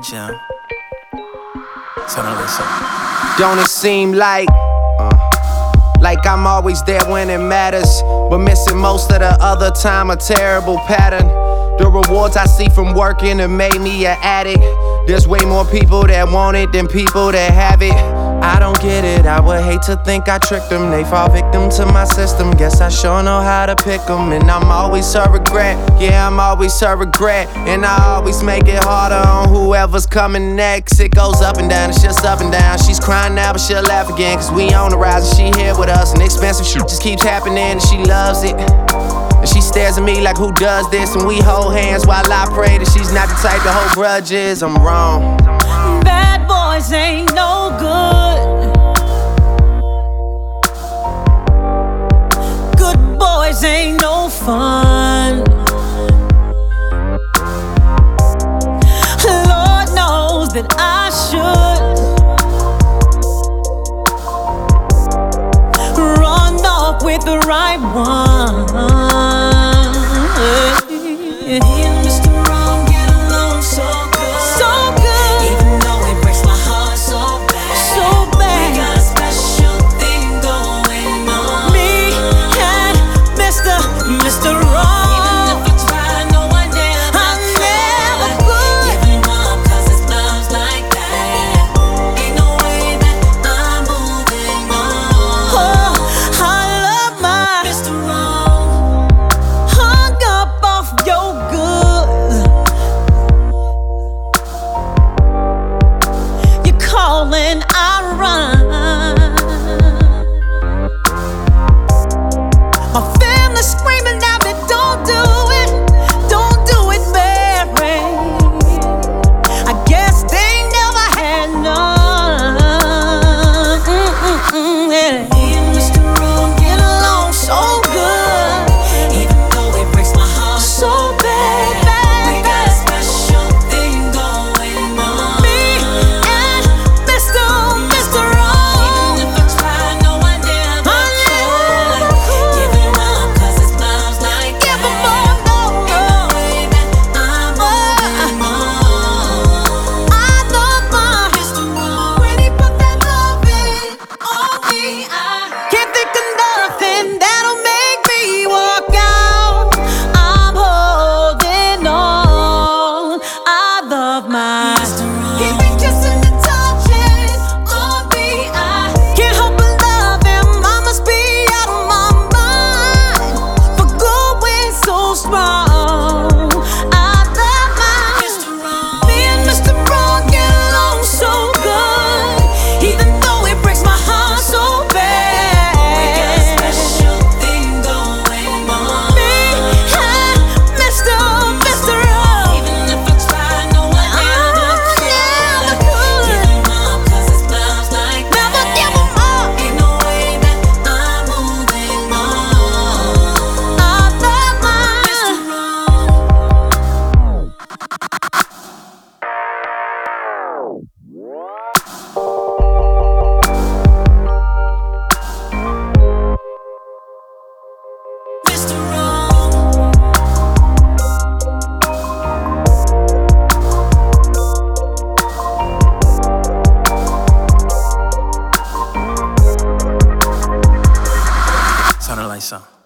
jam. Sounding like something. Don't it seem like I'm always there when it matters, but missing most of the other time, a terrible pattern. The rewards I see from working have made me an addict. There's way more people that want it than people that have it. I don't get it, I would hate to think I tricked them. They fall victim to my system, guess I sure know how to pick them. And I'm always her regret, yeah, I'm always her regret. And I always make it harder on whoever's coming next. It goes up and down, it's just up and down. She's crying now, but she'll laugh again, cause we on the rise and she here with us. And expensive shit just keeps happening and she loves it. And she stares at me like, who does this? And we hold hands while I pray that she's not the type to hold grudges. I'm wrong. Bad boys ain't no good. Good boys ain't no fun. Lord knows that I should run off with the right one. Mr. Wrong, get along so good. So good. Even though it breaks my heart so bad. So bad. We got a special thing going on. Me and Mr. Wrong. Even if I try, no, I never could. Give him up, cause it's loves like that. Ain't no way that I'm moving on. Oh, I love my Mr. Wrong. Hung up off your goods. You calling, I run. My family screaming at me, don't do it, Mary. I guess they never had none. Yeah. Me and Mr. Wrong get along so good. Even though it breaks my heart so bad. We got a special thing going on. Me and Mr. Wrong. Even if I try, no, I never could. Give him up, cause it's loves like that. Give him up, no, no. Way that I'm moving on. I love my Mr. Wrong. When he put that love in on me, I can't think of nothing that'll make me walk out. I'm holding on. I love my Mr. Wrong. He been kissing and touching on me. I can't help but love him. I must be out of my mind for going so strong. I love my Mr. Wrong. Me and Mr. Wrong get along so good, even though it breaks my heart so bad. We got a special thing going on. Me and Mr. Wrong. Even if I try, no, I never could. Give him up, cause it's loves like that. Never give him up. Ain't no way that I'm moving on. I love my Mr. Wrong. Mr. Wrong. Sounding like something.